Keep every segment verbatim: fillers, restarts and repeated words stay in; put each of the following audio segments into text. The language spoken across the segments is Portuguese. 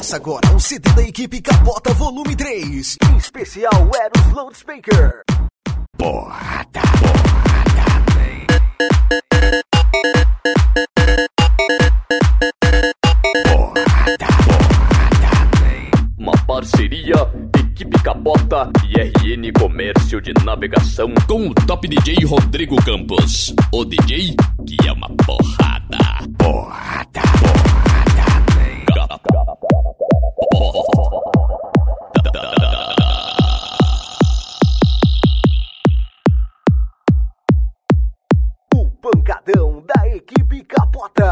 Começa agora o C D da equipe Capota Volume três. Em especial Eros Loudspeaker. Porrada, porrada. Porrada, porrada. Uma parceria Equipe Capota e R N Comércio de Navegação com o top D J Rodrigo Campos. O D J que é uma porrada. Porrada, porrada. O pancadão da equipe Capota.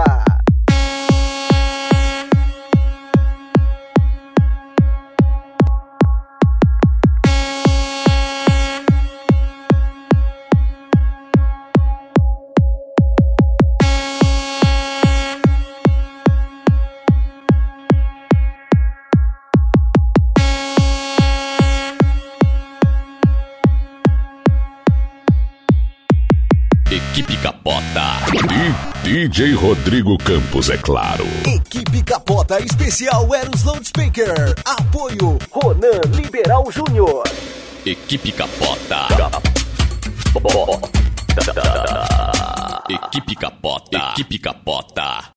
Equipe Capota e D J Rodrigo Campos, é claro. Equipe Capota especial Eros Loudspeaker. Apoio Ronan Liberal Júnior. Equipe Capota. Equipe Capota. Equipe Capota.